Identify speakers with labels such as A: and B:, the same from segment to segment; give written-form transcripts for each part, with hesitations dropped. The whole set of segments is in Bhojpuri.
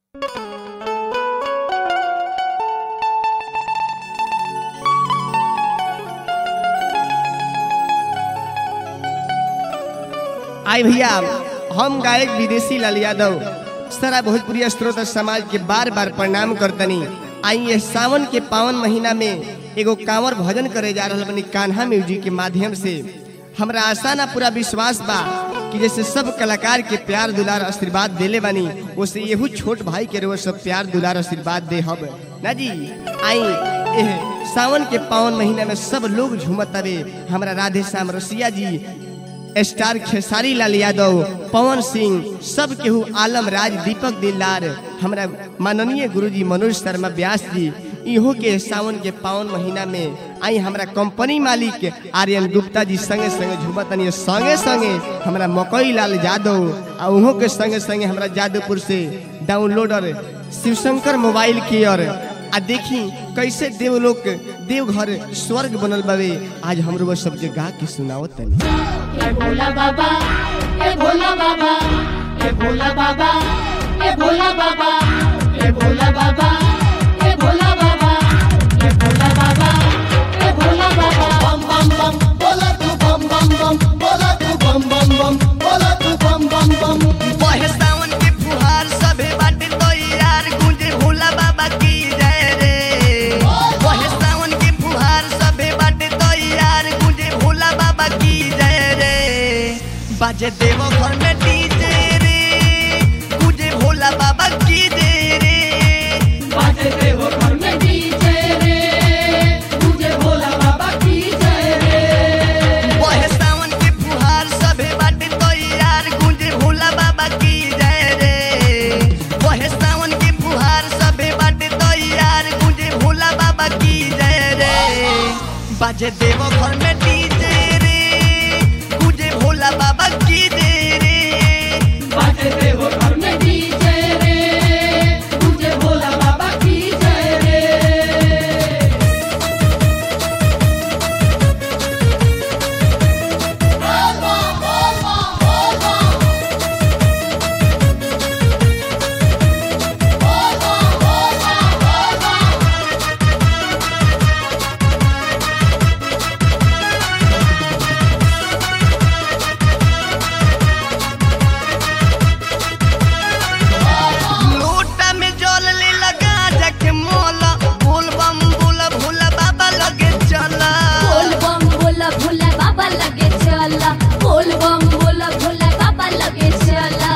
A: आई भैया, हम गायक विदेशी लाल यादव सारा भोजपुरी श्रोता समाज के बार बार प्रणाम करतनी। आई ये सावन के पावन महीना में एगो कांवर भजन करे जा रहा बनी कान्हा म्यूजिक के माध्यम से। हमरा आशा ना पूरा विश्वास बा कि जैसे सब कलाकार के प्यार दुलार आशीर्वाद देले बानी, वैसे यहू छोट भाई के रोज सब प्यार दुलार आशीर्वाद दे हब ना जी। आई सावन के पावन महीना में सब लोग झूमत हवे। हमरा राधे श्याम रसिया जी, स्टार खेसारी लाल यादव, पवन सिंह, सब केहू, आलम राज, दीपक दिलदार, हमरा माननीय गुरुजी मनोज शर्मा व्यास जी, इहो के सावन के पावन महीना में आई हमरा कंपनी मालिक आर्यन गुप्ता जी संगे संगे झुमतनी। संगे संगे हमरा मकई लाल यादव आ उहो के संगे संगे हमरा जादवपुर से डाउनलोडर शिवशंकर मोबाइल केयर। आ देखी कैसे देवलोक देवघर स्वर्ग बनल बावे। आज हमरो वो सब गा के सुनाओ तनी।
B: ए भोला बाबा, ए भोला बाबा, ए भोला बाबा, ए भोला बाबा, ए भोला बाबा, ए भोला बाबा, ए भोला बाबा, ए भोला बाबा। बम बम बम बोला तू, बम बम बम बोला तू, बम बम बम बोला तू, बम बम बम।
A: बहे सावन के फुहार सभे बाटे तो यार, गूंजे भोला बाबा की जय रे। बहे सावन के फुहार सभे बाटे तो यार, गूंजे भोला बाबा की जय रे। बाजे देवो घर में डीजे रे, गूंजे भोला बाबा की जय रे।
B: बाजे देवो घर में डीजे रे, तुझे भोला बाबा की जय रे।
A: बहे सावन के फुहार सभे बाटे तो यार, गूंजे भोला बाबा की जय रे। बहे सावन के फुहार सभे बाटे तो यार, गूंजे भोला बाबा की जय रे। बाजे देवो घर में डीजे रे, गूंजे भोला बाबा की जय रे।
B: बाजे देवो घर में डीजे रे, तुझे भोला बाबा की जय रे।
A: लोटा में जल ले लगा जाके मोला, बोल बम बोला भोला बाबा लगे चला।
C: बोल बम बोला भोला बाबा लगे चला, बोल बम बोला भोला बाबा लगे चला।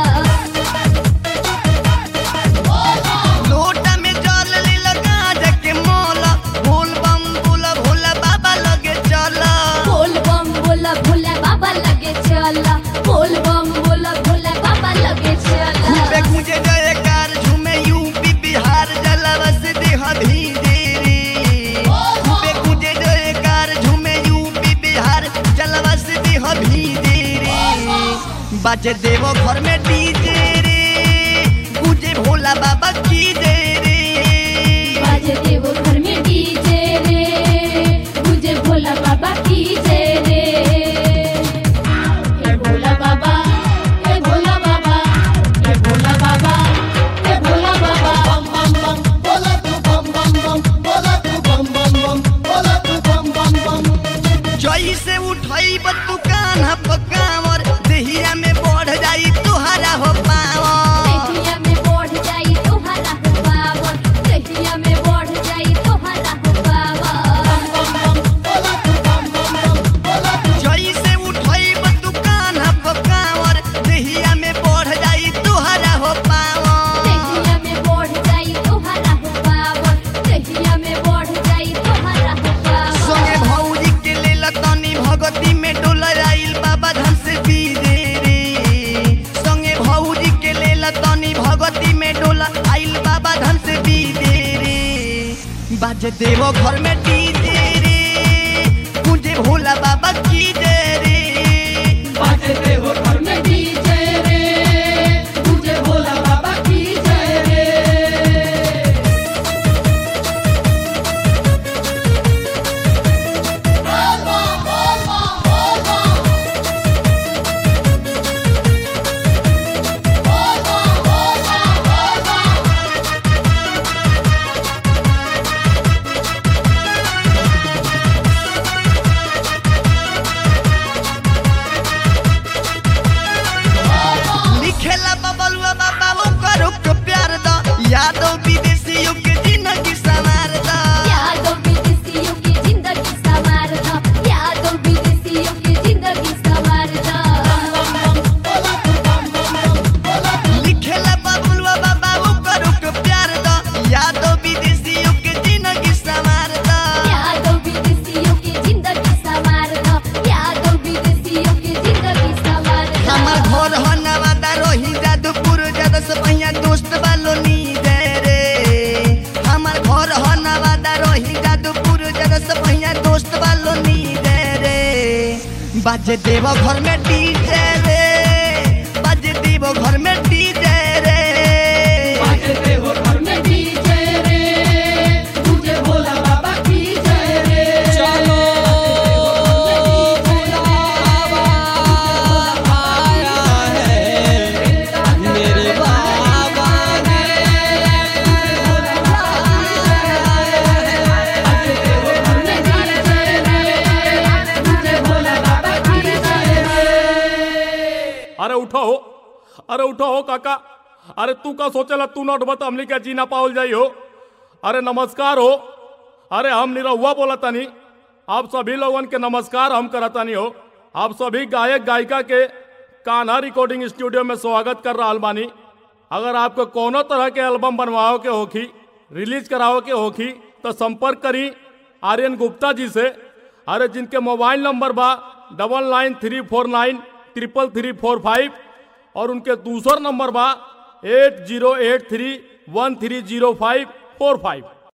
A: लोटा में जल ले लगा जाके मोला, बोल बम बोला भोला बाबा लगे चला।
C: बोल बम बोला भोला बाबा लगे चला, बोल बम बोला भोला बाबा लगे चला।
A: खूबे गूंजे जयकार झूमे यूपी बिहार, जलवा से देह धीरे रे। खूबे गूंजे जयकार झूमे यूपी बिहार, जलवा से देह धीरे रे। बाजे देवो घर में डीजे रे, गूंजे भोला बाबा की जय रे।
C: बाजे देवो घर में डीजे रे, तुझे भोला बाबा की जय रे।
B: ए भोला बाबा, ए भोला बाबा, ए भोला बाबा, ए भोला बाबा। बम बम बम बोला तू, बम बम बम बोला तू, बम बम बम बोला तू, बम बम बम।
A: जई से उठई बतू कान्हा पकावर, देहिया में बढ़ जाई तुहरा हो पावर।
C: दहिया में बढ़ जाई तोहरा हो पावन, दहिया में बढ़ जाई तोहरा हो पावन।
B: बम बम बम बोला तू, बम बम बम बोला तू।
A: जई से उठई बतू कान्हा पकावर, देहिया में बढ़ जाई तुहरा हो पावर।
C: दहिया में बढ़ जाई तोहरा हो पावन, दहिया में बढ़ जाई तोहरा हो पावन।
A: संगे भौजी के लेल तनी भगती में डोला आइल बाबा धाम से बीरे रे। संगे भौजी के लेल तनी भगती में डोला आइल बाबा धाम से बीरे रे। बाजे देवो घर में डीजे रे, गूंजे भोला बाबा की जय रे।
B: बाजे देवो घर में डीजे रे, तुझे भोला बाबा की जय रे।
A: बाजे देव घर में डीजे रे, बाजे देव घर में डीजे रे,
B: बाजे देव घर में डीजे रे, तुझे भोला बाबा की जय रे।
D: चलो आया है मेरे बाबा ने।
E: अरे उठो हो, अरे उठो हो काका। अरे तू का सोचेला तू नोट बता हमने क्या जीना पावल जाई हो। अरे नमस्कार हो। अरे हम निरहुआ बोला तानी, आप सभी लोगन के नमस्कार हम करतानी हो। आप सभी गायक गायिका के कान्हा रिकॉर्डिंग स्टूडियो में स्वागत कर रहा बानी। अगर आपको कोनो तरह के एल्बम बनवाओ के होखी, रिलीज कराओ के होखी तो संपर्क करी आर्यन गुप्ता जी से। अरे जिनके मोबाइल नंबर बा 9934933345 और उनके दूसरा नंबर बा 8083130545।